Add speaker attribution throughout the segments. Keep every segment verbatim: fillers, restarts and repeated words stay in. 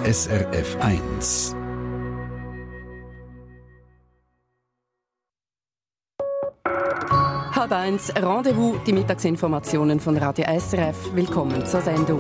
Speaker 1: S R F eins.
Speaker 2: Halb eins, Rendezvous, die Mittagsinformationen von Radio S R F. Willkommen zur Sendung.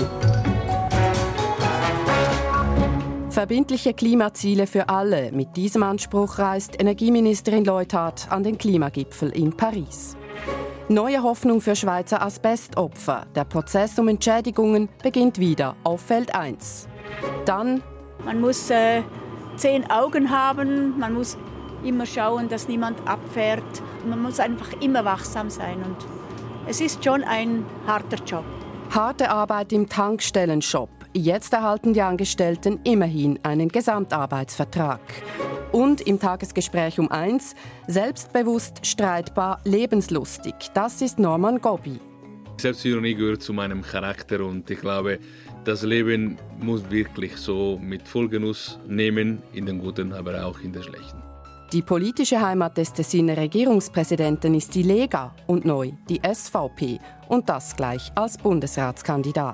Speaker 2: Verbindliche Klimaziele für alle. Mit diesem Anspruch reist Energieministerin Leuthard an den Klimagipfel in Paris. Neue Hoffnung für Schweizer Asbestopfer. Der Prozess um Entschädigungen beginnt wieder auf Feld eins. Dann:
Speaker 3: Man muss äh, zehn Augen haben, man muss immer schauen, dass niemand abfährt. Man muss einfach immer wachsam sein. Und es ist schon ein harter Job.
Speaker 2: Harte Arbeit im Tankstellenshop. Jetzt erhalten die Angestellten immerhin einen Gesamtarbeitsvertrag. Und im Tagesgespräch um eins: selbstbewusst, streitbar, lebenslustig. Das ist Norman Gobbi.
Speaker 4: Selbstironie gehört zu meinem Charakter und ich glaube, das Leben muss wirklich so mit Vollgenuss nehmen, in den Guten, aber auch in den Schlechten.
Speaker 2: Die politische Heimat des Tessiner Regierungspräsidenten ist die Lega und neu die S V P. Und das gleich als Bundesratskandidat.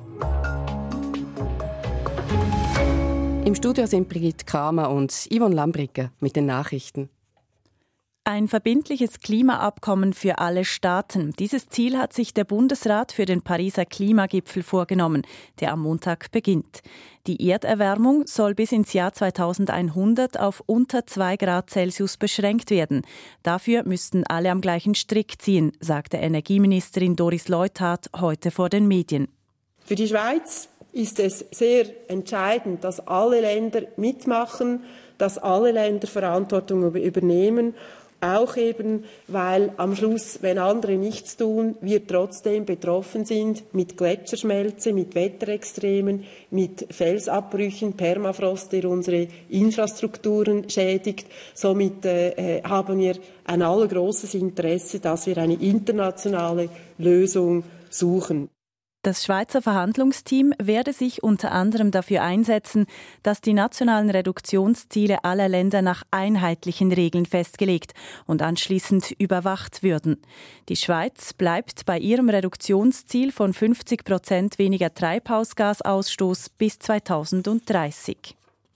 Speaker 2: Im Studio sind Brigitte Kramer und Yvonne Lambricke mit den Nachrichten.
Speaker 5: Ein verbindliches Klimaabkommen für alle Staaten. Dieses Ziel hat sich der Bundesrat für den Pariser Klimagipfel vorgenommen, der am Montag beginnt. Die Erderwärmung soll bis ins Jahr zweitausendeinhundert auf unter zwei Grad Celsius beschränkt werden. Dafür müssten alle am gleichen Strick ziehen, sagte Energieministerin Doris Leuthard heute vor den Medien.
Speaker 6: Für die Schweiz ist es sehr entscheidend, dass alle Länder mitmachen, dass alle Länder Verantwortung übernehmen. Auch eben, weil am Schluss, wenn andere nichts tun, wir trotzdem betroffen sind mit Gletscherschmelze, mit Wetterextremen, mit Felsabbrüchen, Permafrost, der unsere Infrastrukturen schädigt. Somit äh, haben wir ein allergrosses Interesse, dass wir eine internationale Lösung suchen.
Speaker 5: Das Schweizer Verhandlungsteam werde sich unter anderem dafür einsetzen, dass die nationalen Reduktionsziele aller Länder nach einheitlichen Regeln festgelegt und anschließend überwacht würden. Die Schweiz bleibt bei ihrem Reduktionsziel von fünfzig Prozent weniger Treibhausgasausstoß bis zweitausenddreißig.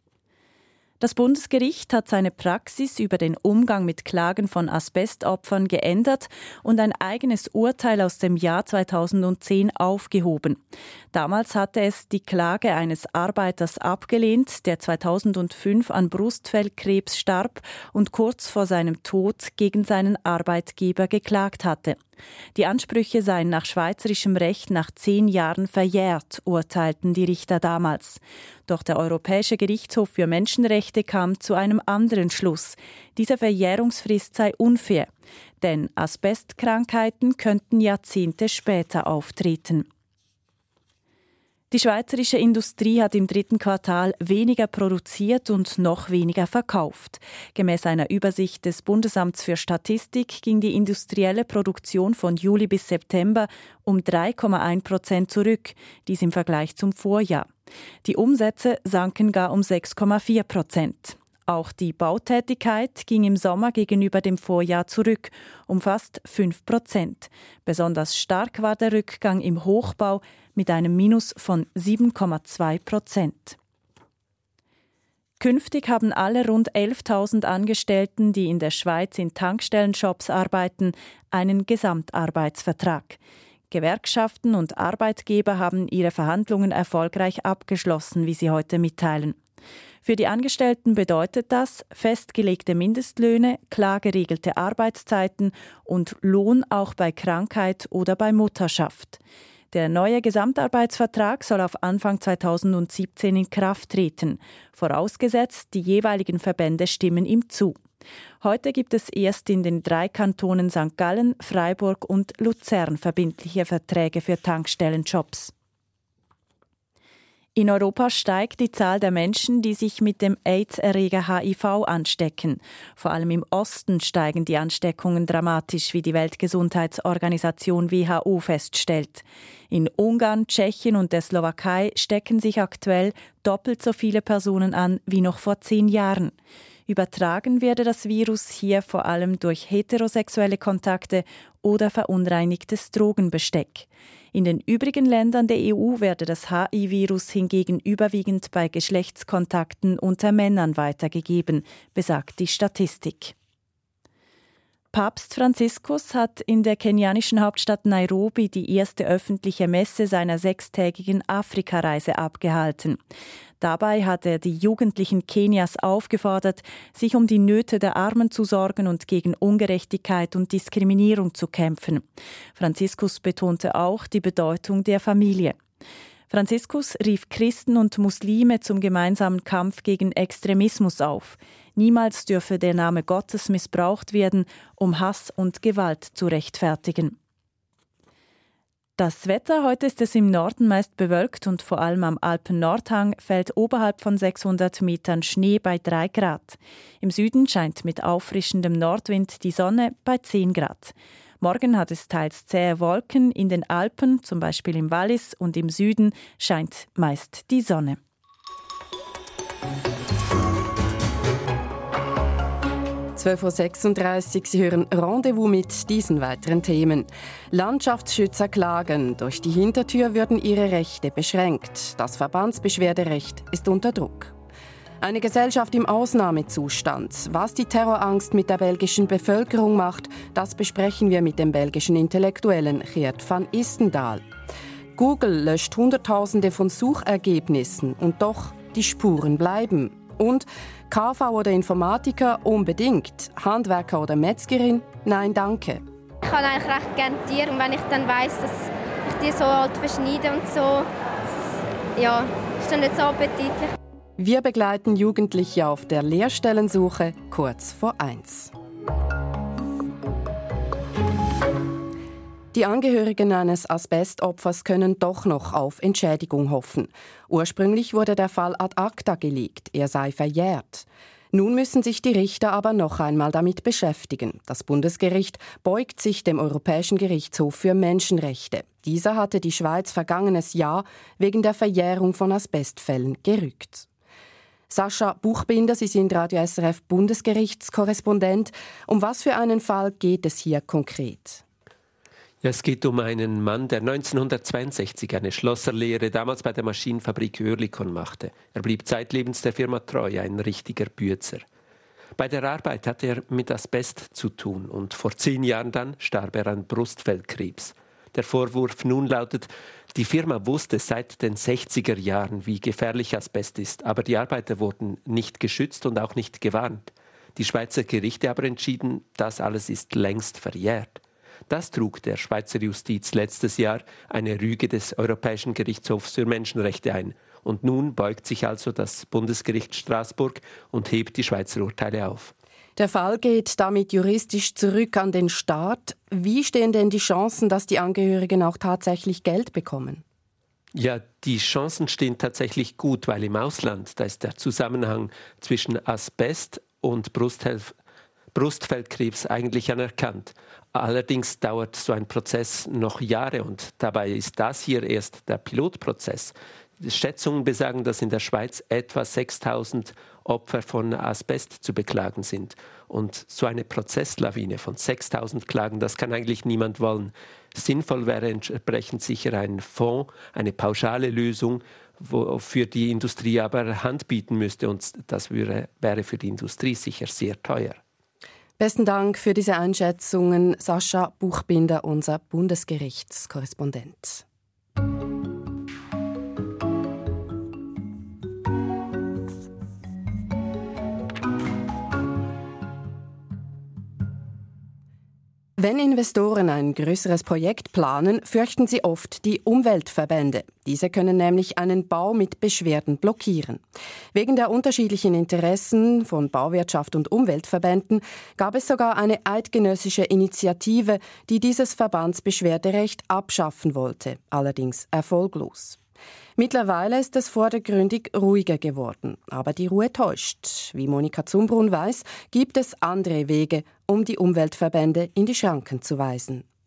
Speaker 5: Das Bundesgericht hat seine Praxis über den Umgang mit Klagen von Asbestopfern geändert und ein eigenes Urteil aus dem Jahr zweitausendzehn aufgehoben. Damals hatte es die Klage eines Arbeiters abgelehnt, der zweitausendfünf an Brustfellkrebs starb und kurz vor seinem Tod gegen seinen Arbeitgeber geklagt hatte. Die Ansprüche seien nach schweizerischem Recht nach zehn Jahren verjährt, urteilten die Richter damals. Doch der Europäische Gerichtshof für Menschenrechte kam zu einem anderen Schluss. Diese Verjährungsfrist sei unfair, denn Asbestkrankheiten könnten Jahrzehnte später auftreten. Die schweizerische Industrie hat im dritten Quartal weniger produziert und noch weniger verkauft. Gemäss einer Übersicht des Bundesamts für Statistik ging die industrielle Produktion von Juli bis September um drei Komma eins Prozent zurück, dies im Vergleich zum Vorjahr. Die Umsätze sanken gar um sechs Komma vier Prozent. Auch die Bautätigkeit ging im Sommer gegenüber dem Vorjahr zurück, um fast fünf Prozent. Besonders stark war der Rückgang im Hochbau mit einem Minus von sieben Komma zwei Prozent. Künftig haben alle rund elftausend Angestellten, die in der Schweiz in Tankstellenshops arbeiten, einen Gesamtarbeitsvertrag. Gewerkschaften und Arbeitgeber haben ihre Verhandlungen erfolgreich abgeschlossen, wie sie heute mitteilen. Für die Angestellten bedeutet das festgelegte Mindestlöhne, klar geregelte Arbeitszeiten und Lohn auch bei Krankheit oder bei Mutterschaft. Der neue Gesamtarbeitsvertrag soll auf Anfang zweitausendsiebzehn in Kraft treten, vorausgesetzt, die jeweiligen Verbände stimmen ihm zu. Heute gibt es erst in den drei Kantonen Sankt Gallen, Freiburg und Luzern verbindliche Verträge für Tankstellenjobs. In Europa steigt die Zahl der Menschen, die sich mit dem AIDS-Erreger H I V anstecken. Vor allem im Osten steigen die Ansteckungen dramatisch, wie die Weltgesundheitsorganisation W H O feststellt. In Ungarn, Tschechien und der Slowakei stecken sich aktuell doppelt so viele Personen an wie noch vor zehn Jahren. Übertragen werde das Virus hier vor allem durch heterosexuelle Kontakte oder verunreinigtes Drogenbesteck. In den übrigen Ländern der E U werde das H I-Virus hingegen überwiegend bei Geschlechtskontakten unter Männern weitergegeben, besagt die Statistik. Papst Franziskus hat in der kenianischen Hauptstadt Nairobi die erste öffentliche Messe seiner sechstägigen Afrikareise abgehalten. Dabei hat er die Jugendlichen Kenias aufgefordert, sich um die Nöte der Armen zu sorgen und gegen Ungerechtigkeit und Diskriminierung zu kämpfen. Franziskus betonte auch die Bedeutung der Familie. Franziskus rief Christen und Muslime zum gemeinsamen Kampf gegen Extremismus auf. Niemals dürfe der Name Gottes missbraucht werden, um Hass und Gewalt zu rechtfertigen. Das Wetter: Heute ist es im Norden meist bewölkt und vor allem am Alpen-Nordhang fällt oberhalb von sechshundert Metern Schnee bei drei Grad. Im Süden scheint mit auffrischendem Nordwind die Sonne bei zehn Grad. Morgen hat es teils zähe Wolken. In den Alpen, zum Beispiel im Wallis und im Süden, scheint meist die Sonne.
Speaker 2: zwölf Uhr sechsunddreißig, Sie hören Rendezvous mit diesen weiteren Themen. Landschaftsschützer klagen, durch die Hintertür würden ihre Rechte beschränkt. Das Verbandsbeschwerderecht ist unter Druck. Eine Gesellschaft im Ausnahmezustand. Was die Terrorangst mit der belgischen Bevölkerung macht, das besprechen wir mit dem belgischen Intellektuellen Geert van Istendaal. Google löscht Hunderttausende von Suchergebnissen und doch die Spuren bleiben. Und K V oder Informatiker unbedingt, Handwerker oder Metzgerin, nein danke.
Speaker 7: Ich habe eigentlich recht gerne Tiere und wenn ich dann weiss, dass ich die so halt verschneide und so, ja, ist dann nicht so appetitlich.
Speaker 2: Wir begleiten Jugendliche auf der Lehrstellensuche kurz vor eins. Die Angehörigen eines Asbestopfers können doch noch auf Entschädigung hoffen. Ursprünglich wurde der Fall ad acta gelegt, er sei verjährt. Nun müssen sich die Richter aber noch einmal damit beschäftigen. Das Bundesgericht beugt sich dem Europäischen Gerichtshof für Menschenrechte. Dieser hatte die Schweiz vergangenes Jahr wegen der Verjährung von Asbestfällen gerügt. Sascha Buchbinder, Sie sind Radio S R F Bundesgerichtskorrespondent. Um was für einen Fall geht es hier konkret?
Speaker 8: Ja, es geht um einen Mann, der neunzehnhundertzweiundsechzig eine Schlosserlehre damals bei der Maschinenfabrik Oerlikon machte. Er blieb zeitlebens der Firma treu, ein richtiger Büetzer. Bei der Arbeit hatte er mit Asbest zu tun und vor zehn Jahren dann starb er an Brustfellkrebs. Der Vorwurf nun lautet, die Firma wusste seit den sechziger Jahren, wie gefährlich Asbest ist, aber die Arbeiter wurden nicht geschützt und auch nicht gewarnt. Die Schweizer Gerichte aber entschieden, das alles ist längst verjährt. Das trug der Schweizer Justiz letztes Jahr eine Rüge des Europäischen Gerichtshofs für Menschenrechte ein. Und nun beugt sich also das Bundesgericht Straßburg und hebt die Schweizer Urteile auf.
Speaker 2: Der Fall geht damit juristisch zurück an den Staat. Wie stehen denn die Chancen, dass die Angehörigen auch tatsächlich Geld bekommen?
Speaker 8: Ja, die Chancen stehen tatsächlich gut, weil im Ausland, da ist der Zusammenhang zwischen Asbest und Brusthelf- Brustfellkrebs eigentlich anerkannt. Allerdings dauert so ein Prozess noch Jahre und dabei ist das hier erst der Pilotprozess. Schätzungen besagen, dass in der Schweiz etwa sechstausend Opfer von Asbest zu beklagen sind. Und so eine Prozesslawine von sechstausend Klagen, das kann eigentlich niemand wollen. Sinnvoll wäre entsprechend sicher ein Fonds, eine pauschale Lösung, wofür die Industrie aber Hand bieten müsste. Und das wäre, wäre für die Industrie sicher sehr teuer.
Speaker 2: Besten Dank für diese Einschätzungen, Sascha Buchbinder, unser Bundesgerichtskorrespondent. Wenn Investoren ein größeres Projekt planen, fürchten sie oft die Umweltverbände. Diese können nämlich einen Bau mit Beschwerden blockieren. Wegen der unterschiedlichen Interessen von Bauwirtschaft und Umweltverbänden gab es sogar eine eidgenössische Initiative, die dieses Verbandsbeschwerderecht abschaffen wollte, allerdings erfolglos. Mittlerweile ist es vordergründig ruhiger geworden, aber die Ruhe täuscht. Wie Monika Zumbrunn weiß, gibt es andere Wege, um die Umweltverbände in die Schranken zu weisen.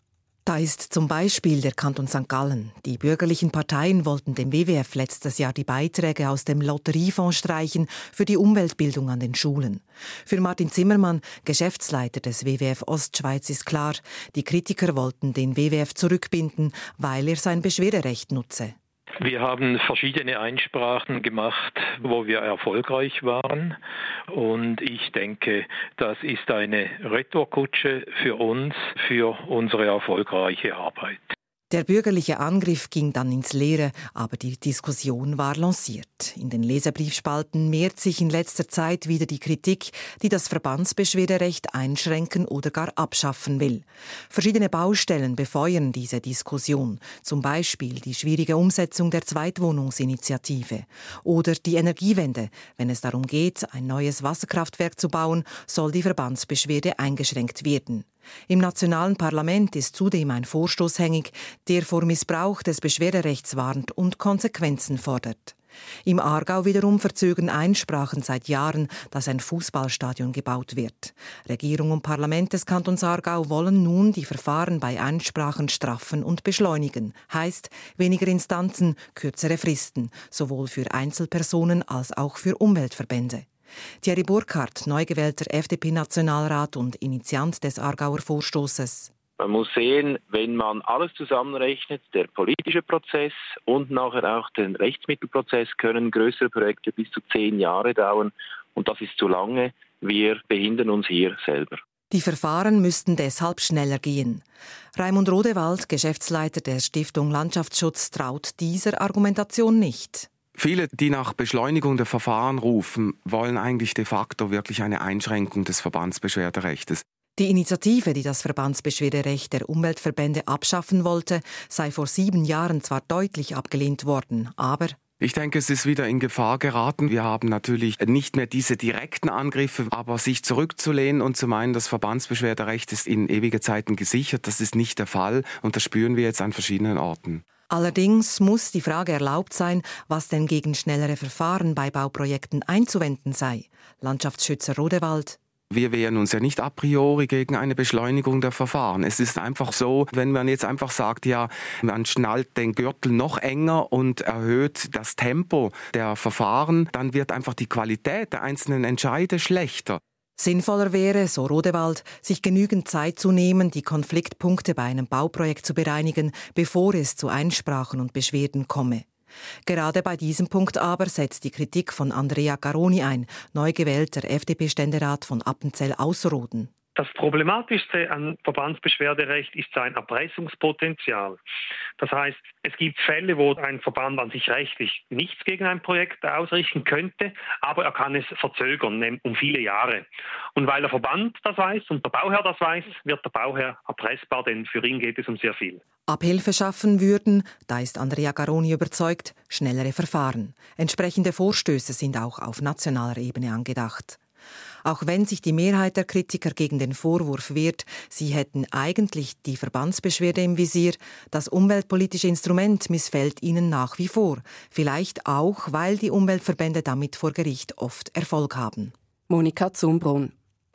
Speaker 9: Da ist zum Beispiel der Kanton Sankt Gallen. Die bürgerlichen Parteien wollten dem W W F letztes Jahr die Beiträge aus dem Lotteriefonds streichen für die Umweltbildung an den Schulen. Für Martin Zimmermann, Geschäftsleiter des W W F Ostschweiz, ist klar, die Kritiker wollten den W W F zurückbinden, weil er sein Beschwerderecht nutze.
Speaker 10: Wir haben verschiedene Einsprachen gemacht, wo wir erfolgreich waren. Und ich denke, das ist eine Retourkutsche für uns, für unsere erfolgreiche Arbeit.
Speaker 9: Der bürgerliche Angriff ging dann ins Leere, aber die Diskussion war lanciert. In den Leserbriefspalten mehrt sich in letzter Zeit wieder die Kritik, die das Verbandsbeschwerderecht einschränken oder gar abschaffen will. Verschiedene Baustellen befeuern diese Diskussion, zum Beispiel die schwierige Umsetzung der Zweitwohnungsinitiative oder die Energiewende. Wenn es darum geht, ein neues Wasserkraftwerk zu bauen, soll die Verbandsbeschwerde eingeschränkt werden. Im nationalen Parlament ist zudem ein Vorstoß hängig, der vor Missbrauch des Beschwerderechts warnt und Konsequenzen fordert. Im Aargau wiederum verzögern Einsprachen seit Jahren, dass ein Fußballstadion gebaut wird. Regierung und Parlament des Kantons Aargau wollen nun die Verfahren bei Einsprachen straffen und beschleunigen. Heißt weniger Instanzen, kürzere Fristen, sowohl für Einzelpersonen als auch für Umweltverbände. Thierry Burkhardt, neu gewählter F D P-Nationalrat und Initiant des Aargauer Vorstoßes.
Speaker 11: Man muss sehen, wenn man alles zusammenrechnet, der politische Prozess und nachher auch den Rechtsmittelprozess, können größere Projekte bis zu zehn Jahre dauern. Und das ist zu lange. Wir behindern uns hier selber.
Speaker 9: Die Verfahren müssten deshalb schneller gehen. Raimund Rodewald, Geschäftsleiter der Stiftung Landschaftsschutz, traut dieser Argumentation nicht.
Speaker 12: Viele, die nach Beschleunigung der Verfahren rufen, wollen eigentlich de facto wirklich eine Einschränkung des Verbandsbeschwerderechtes.
Speaker 9: Die Initiative, die das Verbandsbeschwerderecht der Umweltverbände abschaffen wollte, sei vor sieben Jahren zwar deutlich abgelehnt worden, aber
Speaker 12: ich denke, es ist wieder in Gefahr geraten. Wir haben natürlich nicht mehr diese direkten Angriffe, aber sich zurückzulehnen und zu meinen, das Verbandsbeschwerderecht ist in ewige Zeiten gesichert, das ist nicht der Fall und das spüren wir jetzt an verschiedenen Orten.
Speaker 9: Allerdings muss die Frage erlaubt sein, was denn gegen schnellere Verfahren bei Bauprojekten einzuwenden sei. Landschaftsschützer Rodewald.
Speaker 12: Wir wehren uns ja nicht a priori gegen eine Beschleunigung der Verfahren. Es ist einfach so, wenn man jetzt einfach sagt, ja, man schnallt den Gürtel noch enger und erhöht das Tempo der Verfahren, dann wird einfach die Qualität der einzelnen Entscheide schlechter.
Speaker 9: Sinnvoller wäre, so Rodewald, sich genügend Zeit zu nehmen, die Konfliktpunkte bei einem Bauprojekt zu bereinigen, bevor es zu Einsprachen und Beschwerden komme. Gerade bei diesem Punkt aber setzt die Kritik von Andrea Garoni ein, neu gewählter F D P-Ständerat von Appenzell-Ausserrhoden.
Speaker 13: Das Problematischste an Verbandsbeschwerderecht ist sein Erpressungspotenzial. Das heißt, es gibt Fälle, wo ein Verband an sich rechtlich nichts gegen ein Projekt ausrichten könnte, aber er kann es verzögern, um viele Jahre. Und weil der Verband das weiß und der Bauherr das weiß, wird der Bauherr erpressbar, denn für ihn geht es um sehr viel.
Speaker 9: Abhilfe schaffen würden, da ist Andrea Garoni überzeugt, schnellere Verfahren. Entsprechende Vorstöße sind auch auf nationaler Ebene angedacht. Auch wenn sich die Mehrheit der Kritiker gegen den Vorwurf wehrt, sie hätten eigentlich die Verbandsbeschwerde im Visier, das umweltpolitische Instrument missfällt ihnen nach wie vor. Vielleicht auch, weil die Umweltverbände damit vor Gericht oft Erfolg haben.
Speaker 2: Monika Zumbrunn.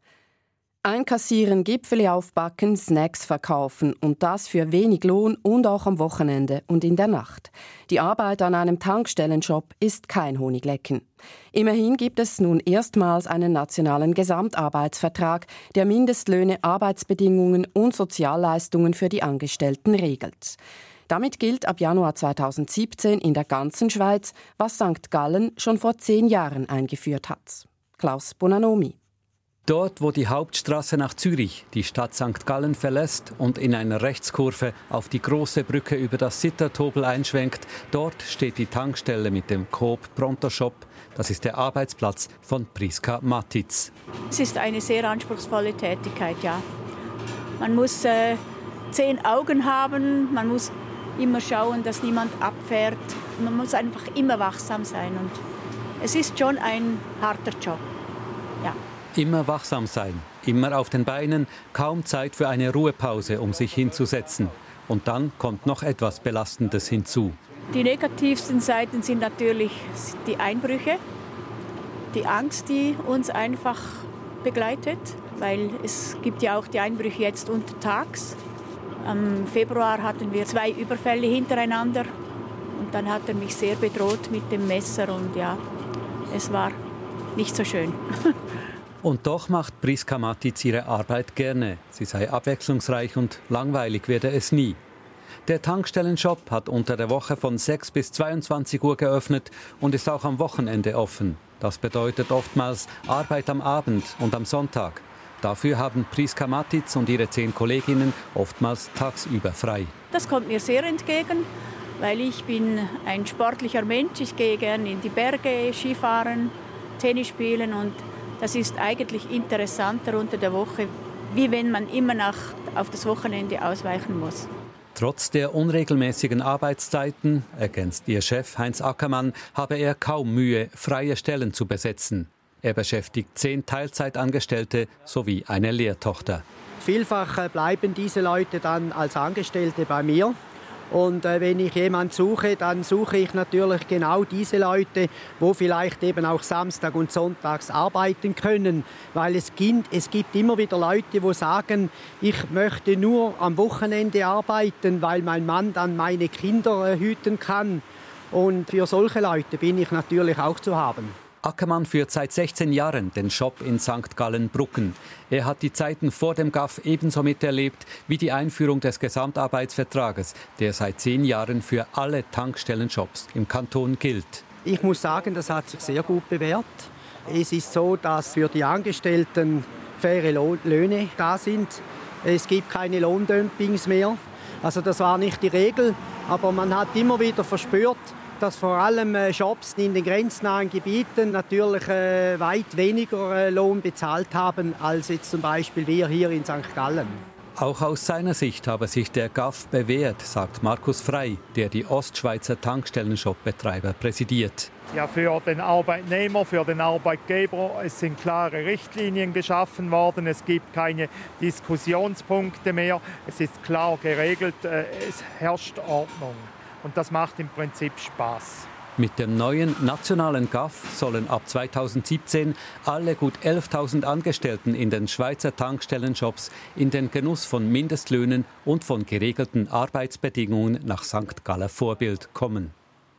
Speaker 2: Einkassieren, Gipfeli aufbacken, Snacks verkaufen und das für wenig Lohn und auch am Wochenende und in der Nacht. Die Arbeit an einem Tankstellenshop ist kein Honiglecken. Immerhin gibt es nun erstmals einen nationalen Gesamtarbeitsvertrag, der Mindestlöhne, Arbeitsbedingungen und Sozialleistungen für die Angestellten regelt. Damit gilt ab Januar zweitausendsiebzehn in der ganzen Schweiz, was Sankt Gallen schon vor zehn Jahren eingeführt hat. Klaus Bonanomi.
Speaker 14: Dort, wo die Hauptstrasse nach Zürich die Stadt Sankt Gallen verlässt und in einer Rechtskurve auf die große Brücke über das Sittertobel einschwenkt, dort steht die Tankstelle mit dem Coop Pronto Shop. Das ist der Arbeitsplatz von Priska Matitz.
Speaker 3: Es ist eine sehr anspruchsvolle Tätigkeit, ja. Man muss äh, zehn Augen haben, man muss immer schauen, dass niemand abfährt. Man muss einfach immer wachsam sein und es ist schon ein harter Job, ja.
Speaker 14: Immer wachsam sein, immer auf den Beinen, kaum Zeit für eine Ruhepause, um sich hinzusetzen. Und dann kommt noch etwas Belastendes hinzu.
Speaker 3: Die negativsten Seiten sind natürlich die Einbrüche, die Angst, die uns einfach begleitet, weil es gibt ja auch die Einbrüche jetzt untertags. Am Februar hatten wir zwei Überfälle hintereinander und dann hat er mich sehr bedroht mit dem Messer und ja, es war nicht so schön.
Speaker 14: Und doch macht Priska Matic ihre Arbeit gerne. Sie sei abwechslungsreich und langweilig werde es nie. Der Tankstellenshop hat unter der Woche von sechs bis zweiundzwanzig Uhr geöffnet und ist auch am Wochenende offen. Das bedeutet oftmals Arbeit am Abend und am Sonntag. Dafür haben Priska Matic und ihre zehn Kolleginnen oftmals tagsüber frei.
Speaker 3: Das kommt mir sehr entgegen, weil ich bin ein sportlicher Mensch. Ich gehe gerne in die Berge, Skifahren, Tennis spielen und das ist eigentlich interessanter unter der Woche, wie wenn man immer noch auf das Wochenende ausweichen muss.
Speaker 14: Trotz der unregelmäßigen Arbeitszeiten, ergänzt ihr Chef Heinz Ackermann, habe er kaum Mühe, freie Stellen zu besetzen. Er beschäftigt zehn Teilzeitangestellte sowie eine Lehrtochter.
Speaker 15: Vielfach bleiben diese Leute dann als Angestellte bei mir. Und äh, wenn ich jemanden suche, dann suche ich natürlich genau diese Leute, wo vielleicht eben auch Samstag und Sonntags arbeiten können. Weil es gibt, es gibt immer wieder Leute, die sagen, ich möchte nur am Wochenende arbeiten, weil mein Mann dann meine Kinder äh, hüten kann. Und für solche Leute bin ich natürlich auch zu haben.
Speaker 14: Ackermann führt seit sechzehn Jahren den Shop in Sankt Gallen-Brucken. Er hat die Zeiten vor dem G A F ebenso miterlebt wie die Einführung des Gesamtarbeitsvertrages, der seit zehn Jahren für alle Tankstellenshops im Kanton gilt.
Speaker 15: Ich muss sagen, das hat sich sehr gut bewährt. Es ist so, dass für die Angestellten faire Löhne da sind. Es gibt keine Lohndumpings mehr. Also das war nicht die Regel, aber man hat immer wieder verspürt, dass vor allem Shops in den grenznahen Gebieten natürlich äh, weit weniger äh, Lohn bezahlt haben als jetzt zum Beispiel wir hier in Sankt Gallen.
Speaker 14: Auch aus seiner Sicht habe sich der G A F bewährt, sagt Markus Frey, der die Ostschweizer Tankstellenshop-Betreiber präsidiert.
Speaker 16: Ja, für den Arbeitnehmer, für den Arbeitgeber, es sind klare Richtlinien geschaffen worden. Es gibt keine Diskussionspunkte mehr. Es ist klar geregelt, es herrscht Ordnung. Und das macht im Prinzip Spaß.
Speaker 14: Mit dem neuen nationalen G A F sollen ab zweitausendsiebzehn alle gut elftausend Angestellten in den Schweizer Tankstellenshops in den Genuss von Mindestlöhnen und von geregelten Arbeitsbedingungen nach Sankt Galler Vorbild kommen.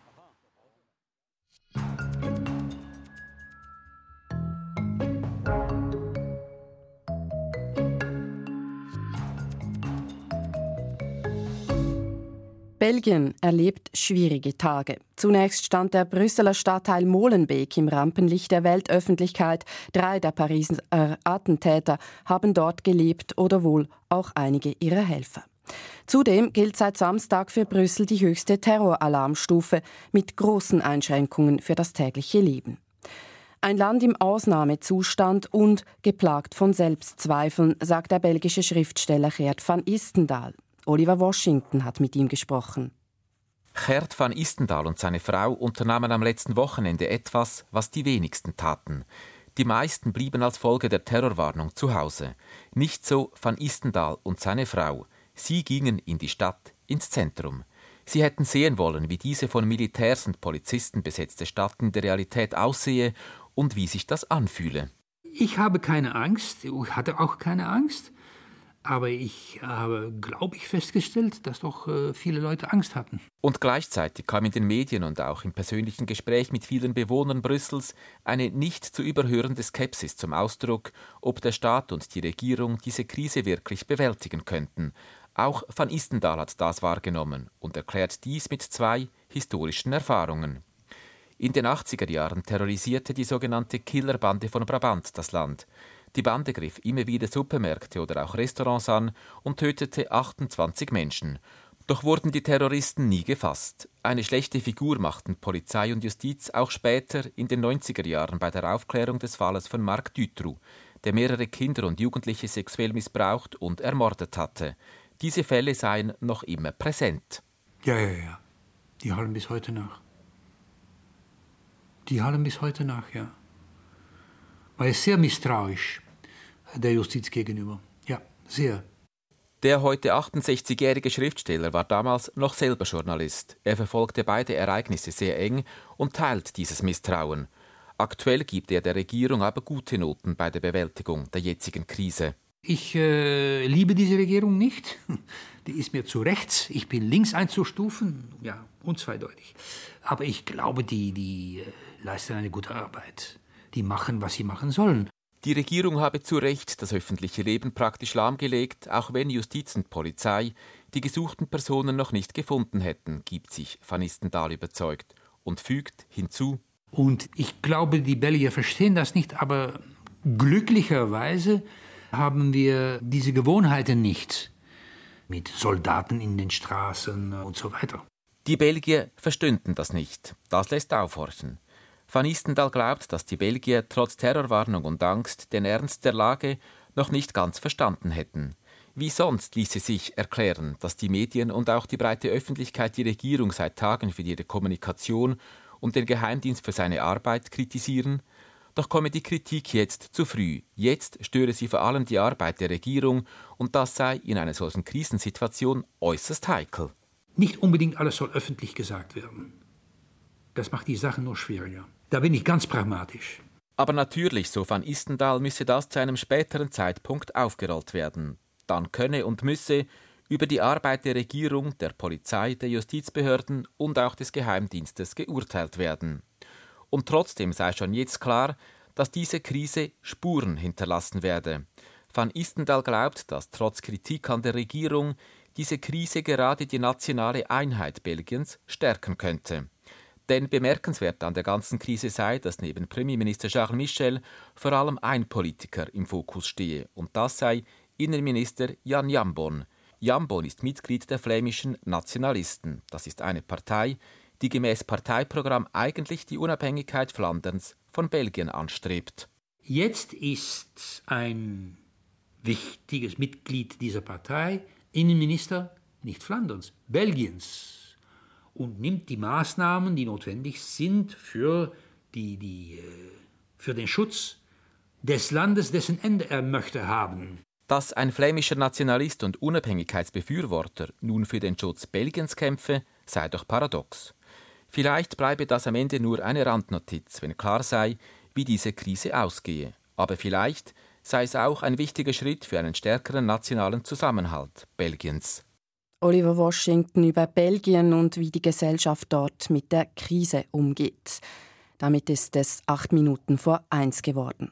Speaker 2: Belgien erlebt schwierige Tage. Zunächst stand der Brüsseler Stadtteil Molenbeek im Rampenlicht der Weltöffentlichkeit. Drei der Pariser Attentäter haben dort gelebt oder wohl auch einige ihrer Helfer. Zudem gilt seit Samstag für Brüssel die höchste Terroralarmstufe mit großen Einschränkungen für das tägliche Leben. Ein Land im Ausnahmezustand und geplagt von Selbstzweifeln, sagt der belgische Schriftsteller Geert van Istendaal. Oliver Washington hat mit ihm gesprochen.
Speaker 17: Geert van Istendaal und seine Frau unternahmen am letzten Wochenende etwas, was die wenigsten taten. Die meisten blieben als Folge der Terrorwarnung zu Hause. Nicht so van Istendaal und seine Frau. Sie gingen in die Stadt, ins Zentrum. Sie hätten sehen wollen, wie diese von Militärs und Polizisten besetzte Stadt in der Realität aussehe und wie sich das anfühle.
Speaker 18: Ich habe keine Angst, ich hatte auch keine Angst. Aber ich habe, glaube ich, festgestellt, dass doch äh, viele Leute Angst hatten.
Speaker 17: Und gleichzeitig kam in den Medien und auch im persönlichen Gespräch mit vielen Bewohnern Brüssels eine nicht zu überhörende Skepsis zum Ausdruck, ob der Staat und die Regierung diese Krise wirklich bewältigen könnten. Auch van Istendaal hat das wahrgenommen und erklärt dies mit zwei historischen Erfahrungen. In den achtziger Jahren terrorisierte die sogenannte Killerbande von Brabant das Land. Die Bande griff immer wieder Supermärkte oder auch Restaurants an und tötete achtundzwanzig Menschen. Doch wurden die Terroristen nie gefasst. Eine schlechte Figur machten Polizei und Justiz auch später in den neunziger Jahren bei der Aufklärung des Falles von Marc Dutroux, der mehrere Kinder und Jugendliche sexuell missbraucht und ermordet hatte. Diese Fälle seien noch immer präsent.
Speaker 18: Ja, ja, ja. Die hallen bis heute nach. Die hallen bis heute nach, ja. War er sehr misstrauisch der Justiz gegenüber. Ja, sehr.
Speaker 17: Der heute achtundsechzigjährige Schriftsteller war damals noch selber Journalist. Er verfolgte beide Ereignisse sehr eng und teilt dieses Misstrauen. Aktuell gibt er der Regierung aber gute Noten bei der Bewältigung der jetzigen Krise.
Speaker 18: Ich äh, liebe diese Regierung nicht. Die ist mir zu rechts. Ich bin links einzustufen. Ja, unzweideutig. Aber ich glaube, die, die äh, leisten eine gute Arbeit. Die machen, was sie machen sollen.
Speaker 17: Die Regierung habe zu Recht das öffentliche Leben praktisch lahmgelegt, auch wenn Justiz und Polizei die gesuchten Personen noch nicht gefunden hätten, gibt sich Van Istendael überzeugt und fügt hinzu.
Speaker 18: Und ich glaube, die Belgier verstehen das nicht, aber glücklicherweise haben wir diese Gewohnheiten nicht mit Soldaten in den Straßen und so weiter.
Speaker 17: Die Belgier verstünden das nicht. Das lässt aufhorchen. Van Istendael glaubt, dass die Belgier trotz Terrorwarnung und Angst den Ernst der Lage noch nicht ganz verstanden hätten. Wie sonst ließe sich erklären, dass die Medien und auch die breite Öffentlichkeit die Regierung seit Tagen für ihre Kommunikation und den Geheimdienst für seine Arbeit kritisieren? Doch komme die Kritik jetzt zu früh. Jetzt störe sie vor allem die Arbeit der Regierung und das sei in einer solchen Krisensituation äußerst heikel.
Speaker 18: Nicht unbedingt alles soll öffentlich gesagt werden. Das macht die Sache nur schwieriger. Da bin ich ganz pragmatisch.
Speaker 17: Aber natürlich, so Van Istendael, müsse das zu einem späteren Zeitpunkt aufgerollt werden. Dann könne und müsse über die Arbeit der Regierung, der Polizei, der Justizbehörden und auch des Geheimdienstes geurteilt werden. Und trotzdem sei schon jetzt klar, dass diese Krise Spuren hinterlassen werde. Van Istendael glaubt, dass trotz Kritik an der Regierung diese Krise gerade die nationale Einheit Belgiens stärken könnte. Denn bemerkenswert an der ganzen Krise sei, dass neben Premierminister Charles Michel vor allem ein Politiker im Fokus stehe. Und das sei Innenminister Jan Jambon. Jambon ist Mitglied der flämischen Nationalisten. Das ist eine Partei, die gemäß Parteiprogramm eigentlich die Unabhängigkeit Flanderns von Belgien anstrebt.
Speaker 18: Jetzt ist ein wichtiges Mitglied dieser Partei Innenminister nicht Flanderns, Belgiens. Und nimmt die Maßnahmen, die notwendig sind für, die, die, für den Schutz des Landes, dessen Ende er möchte haben.
Speaker 17: Dass ein flämischer Nationalist und Unabhängigkeitsbefürworter nun für den Schutz Belgiens kämpfe, sei doch paradox. Vielleicht bleibe das am Ende nur eine Randnotiz, wenn klar sei, wie diese Krise ausgehe. Aber vielleicht sei es auch ein wichtiger Schritt für einen stärkeren nationalen Zusammenhalt Belgiens.
Speaker 2: Oliver Washington über Belgien und wie die Gesellschaft dort mit der Krise umgeht. Damit ist es acht Minuten vor eins geworden.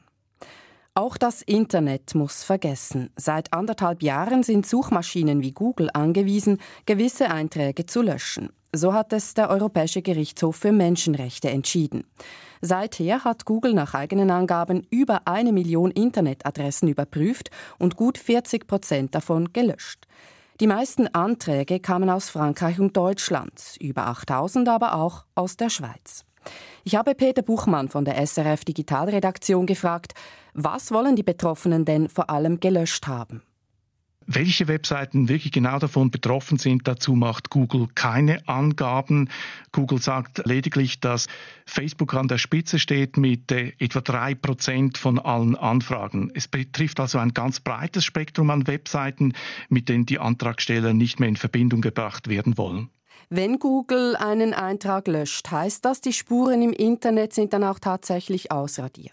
Speaker 2: Auch das Internet muss vergessen. Seit anderthalb Jahren sind Suchmaschinen wie Google angewiesen, gewisse Einträge zu löschen. So hat es der Europäische Gerichtshof für Menschenrechte entschieden. Seither hat Google nach eigenen Angaben über eine Million Internetadressen überprüft und gut vierzig Prozent davon gelöscht. Die meisten Anträge kamen aus Frankreich und Deutschland, über achttausend aber auch aus der Schweiz. Ich habe Peter Buchmann von der S R F Digitalredaktion gefragt, was wollen die Betroffenen denn vor allem gelöscht haben?
Speaker 19: Welche Webseiten wirklich genau davon betroffen sind, dazu macht Google keine Angaben. Google sagt lediglich, dass Facebook an der Spitze steht mit äh, etwa drei Prozent von allen Anfragen. Es betrifft also ein ganz breites Spektrum an Webseiten, mit denen die Antragsteller nicht mehr in Verbindung gebracht werden wollen.
Speaker 2: Wenn Google einen Eintrag löscht, heißt das, die Spuren im Internet sind dann auch tatsächlich ausradiert?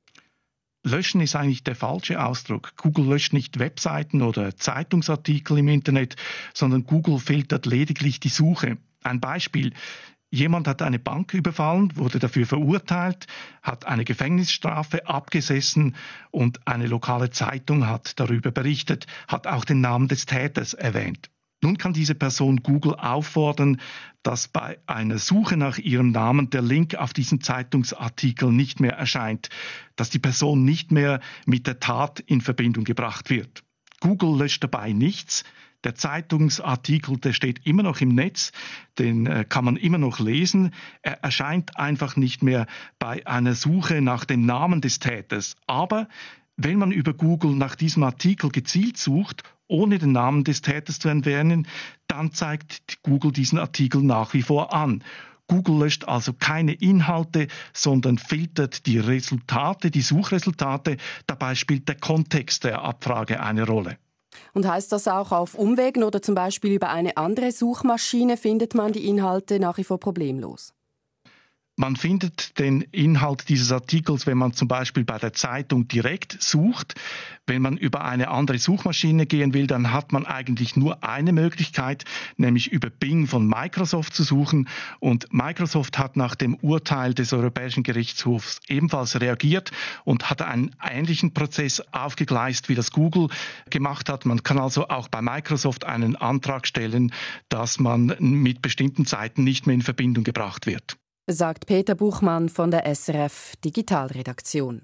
Speaker 19: Löschen ist eigentlich der falsche Ausdruck. Google löscht nicht Webseiten oder Zeitungsartikel im Internet, sondern Google filtert lediglich die Suche. Ein Beispiel. Jemand hat eine Bank überfallen, wurde dafür verurteilt, hat eine Gefängnisstrafe abgesessen und eine lokale Zeitung hat darüber berichtet, hat auch den Namen des Täters erwähnt. Nun kann diese Person Google auffordern, dass bei einer Suche nach ihrem Namen der Link auf diesen Zeitungsartikel nicht mehr erscheint, dass die Person nicht mehr mit der Tat in Verbindung gebracht wird. Google löscht dabei nichts. Der Zeitungsartikel, der steht immer noch im Netz, den äh, kann man immer noch lesen. Er erscheint einfach nicht mehr bei einer Suche nach dem Namen des Täters. Aber wenn man über Google nach diesem Artikel gezielt sucht, ohne den Namen des Täters zu erwähnen, dann zeigt Google diesen Artikel nach wie vor an. Google löscht also keine Inhalte, sondern filtert die Resultate, die Suchresultate. Dabei spielt der Kontext der Abfrage eine Rolle.
Speaker 2: Und heißt das auch, auf Umwegen oder zum Beispiel über eine andere Suchmaschine findet man die Inhalte nach wie vor problemlos?
Speaker 19: Man findet den Inhalt dieses Artikels, wenn man zum Beispiel bei der Zeitung direkt sucht. Wenn man über eine andere Suchmaschine gehen will, dann hat man eigentlich nur eine Möglichkeit, nämlich über Bing von Microsoft zu suchen. Und Microsoft hat nach dem Urteil des Europäischen Gerichtshofs ebenfalls reagiert und hat einen ähnlichen Prozess aufgegleist, wie das Google gemacht hat. Man kann also auch bei Microsoft einen Antrag stellen, dass man mit bestimmten Seiten nicht mehr in Verbindung gebracht wird.
Speaker 2: Sagt Peter Buchmann von der S R F Digitalredaktion.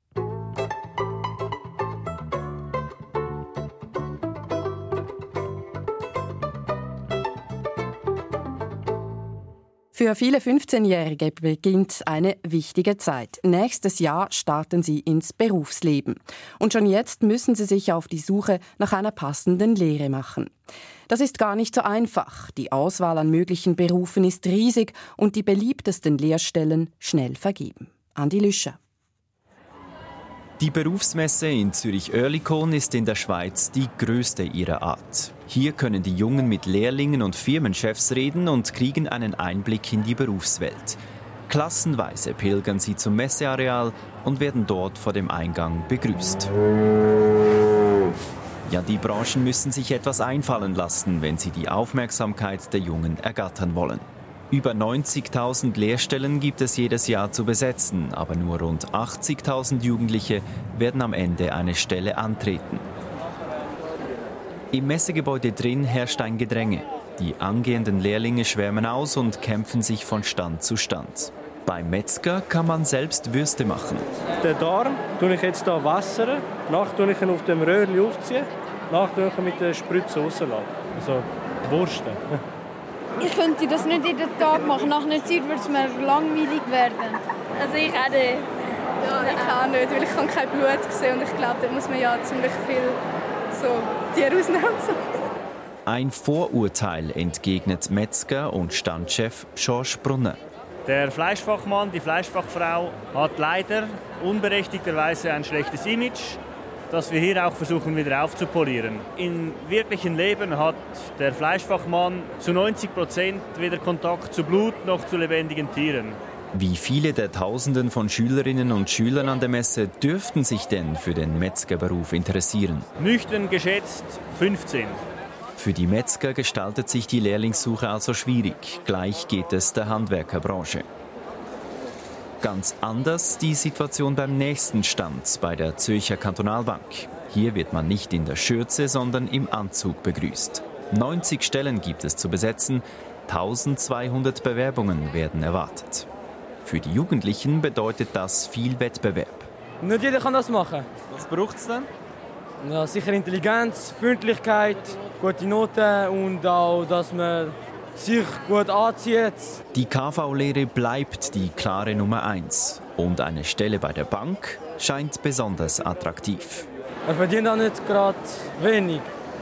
Speaker 2: Für viele fünfzehnjährige beginnt eine wichtige Zeit. Nächstes Jahr starten sie ins Berufsleben. Und schon jetzt müssen sie sich auf die Suche nach einer passenden Lehre machen. Das ist gar nicht so einfach. Die Auswahl an möglichen Berufen ist riesig und die beliebtesten Lehrstellen schnell vergeben. Andi Lüscher.
Speaker 20: Die Berufsmesse in Zürich-Oerlikon ist in der Schweiz die grösste ihrer Art. Hier können die Jungen mit Lehrlingen und Firmenchefs reden und kriegen einen Einblick in die Berufswelt. Klassenweise pilgern sie zum Messeareal und werden dort vor dem Eingang begrüßt. Ja, die Branchen müssen sich etwas einfallen lassen, wenn sie die Aufmerksamkeit der Jungen ergattern wollen. Über neunzigtausend Lehrstellen gibt es jedes Jahr zu besetzen, aber nur rund achtzigtausend Jugendliche werden am Ende eine Stelle antreten. Im Messegebäude drin herrscht ein Gedränge. Die angehenden Lehrlinge schwärmen aus und kämpfen sich von Stand zu Stand. Beim Metzger kann man selbst Würste machen.
Speaker 21: Den Darm tue ich jetzt hier wassern, nachher tue ich ihn auf dem Röhrchen aufziehen, nachher tue ich ihn mit der Spritze rauslassen. Also Wursten.
Speaker 22: Ich könnte das nicht jeden Tag machen. Nach einer Zeit würde es mir langweilig werden.
Speaker 23: Also ich auch nicht. Ja, ich auch nicht, weil ich kann kein Blut sehen und ich glaube, da muss man ja ziemlich viel so Tiere ausnehmen.
Speaker 20: Ein Vorurteil entgegnet Metzger und Standchef Georges Brunner.
Speaker 24: Der Fleischfachmann, die Fleischfachfrau hat leider unberechtigterweise ein schlechtes Image, das wir hier auch versuchen wieder aufzupolieren. Im wirklichen Leben hat der Fleischfachmann zu neunzig Prozent weder Kontakt zu Blut noch zu lebendigen Tieren.
Speaker 20: Wie viele der Tausenden von Schülerinnen und Schülern an der Messe dürften sich denn für den Metzgerberuf interessieren?
Speaker 24: Nüchtern geschätzt fünfzehn.
Speaker 20: Für die Metzger gestaltet sich die Lehrlingssuche also schwierig. Gleich geht es der Handwerkerbranche. Ganz anders die Situation beim nächsten Stand, bei der Zürcher Kantonalbank. Hier wird man nicht in der Schürze, sondern im Anzug begrüßt. neunzig Stellen gibt es zu besetzen, eintausendzweihundert Bewerbungen werden erwartet. Für die Jugendlichen bedeutet das viel Wettbewerb.
Speaker 21: Nicht jeder kann das machen.
Speaker 24: Was braucht es denn?
Speaker 21: Ja, sicher Intelligenz, Freundlichkeit, gute Noten und auch, dass man sich gut anzieht.
Speaker 20: Die K V-Lehre bleibt die klare Nummer eins. Und eine Stelle bei der Bank scheint besonders attraktiv.
Speaker 21: Er verdient auch nicht gerade wenig.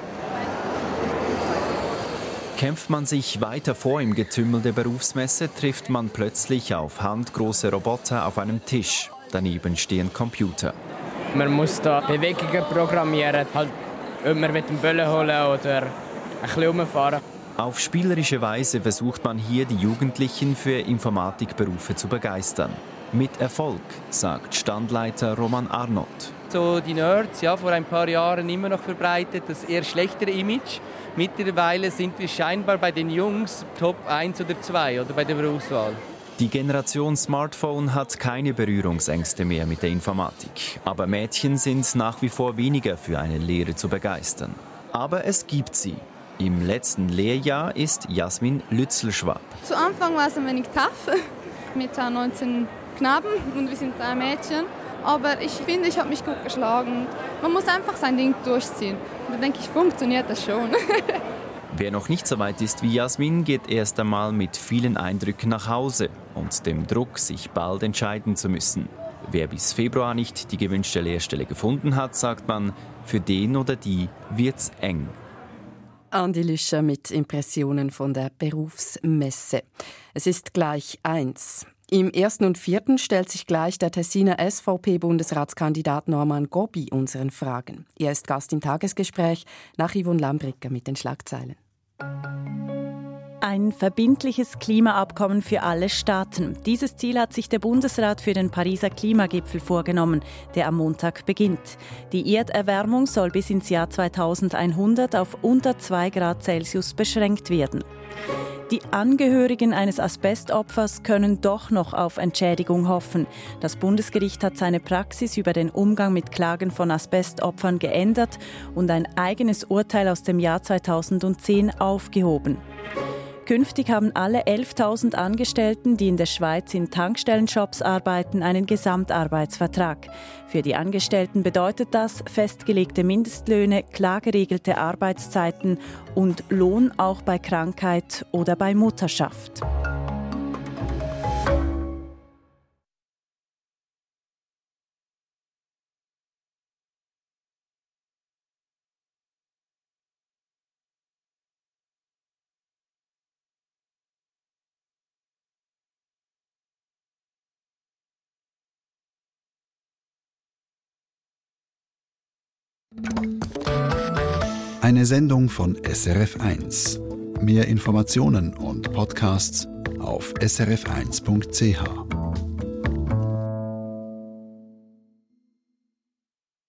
Speaker 20: Kämpft man sich weiter vor im Getümmel der Berufsmesse, trifft man plötzlich auf handgroße Roboter auf einem Tisch. Daneben stehen Computer.
Speaker 25: Man muss da Bewegungen programmieren, halt, ob man einen Böllen holen oder ein bisschen rumfahren.
Speaker 20: Auf spielerische Weise versucht man hier, die Jugendlichen für Informatikberufe zu begeistern. Mit Erfolg, sagt Standleiter Roman Arnott.
Speaker 26: So die Nerds, ja, vor ein paar Jahren immer noch verbreitet, das eher schlechtere Image. Mittlerweile sind wir scheinbar bei den Jungs Top eins oder zwei oder bei der Berufswahl.
Speaker 20: Die Generation Smartphone hat keine Berührungsängste mehr mit der Informatik. Aber Mädchen sind nach wie vor weniger für eine Lehre zu begeistern. Aber es gibt sie. Im letzten Lehrjahr ist Jasmin Lützelschwab.
Speaker 23: Zu Anfang war es ein wenig tough. Mit neunzehn Knaben und wir sind drei Mädchen. Aber ich finde, ich habe mich gut geschlagen. Man muss einfach sein Ding durchziehen. Und da denke ich, funktioniert das schon.
Speaker 20: Wer noch nicht so weit ist wie Jasmin, geht erst einmal mit vielen Eindrücken nach Hause und dem Druck, sich bald entscheiden zu müssen. Wer bis Februar nicht die gewünschte Lehrstelle gefunden hat, sagt man, für den oder die wird's eng.
Speaker 2: Andi Lüscher mit Impressionen von der Berufsmesse. Es ist gleich eins. Im ersten und vierten stellt sich gleich der Tessiner S V P-Bundesratskandidat Norman Gobbi unseren Fragen. Er ist Gast im Tagesgespräch nach Yvonne Lambricker mit den Schlagzeilen.
Speaker 1: Ein verbindliches Klimaabkommen für alle Staaten. Dieses Ziel hat sich der Bundesrat für den Pariser Klimagipfel vorgenommen, der am Montag beginnt. Die Erderwärmung soll bis ins Jahr zweitausendeinhundert auf unter zwei Grad Celsius beschränkt werden. Die Angehörigen eines Asbestopfers können doch noch auf Entschädigung hoffen. Das Bundesgericht hat seine Praxis über den Umgang mit Klagen von Asbestopfern geändert und ein eigenes Urteil aus dem Jahr zweitausendzehn aufgehoben. Künftig haben alle elftausend Angestellten, die in der Schweiz in Tankstellenshops arbeiten, einen Gesamtarbeitsvertrag. Für die Angestellten bedeutet das festgelegte Mindestlöhne, klar geregelte Arbeitszeiten und Lohn auch bei Krankheit oder bei Mutterschaft.
Speaker 4: Eine Sendung von S R F eins. Mehr Informationen und Podcasts auf s r f eins punkt c h.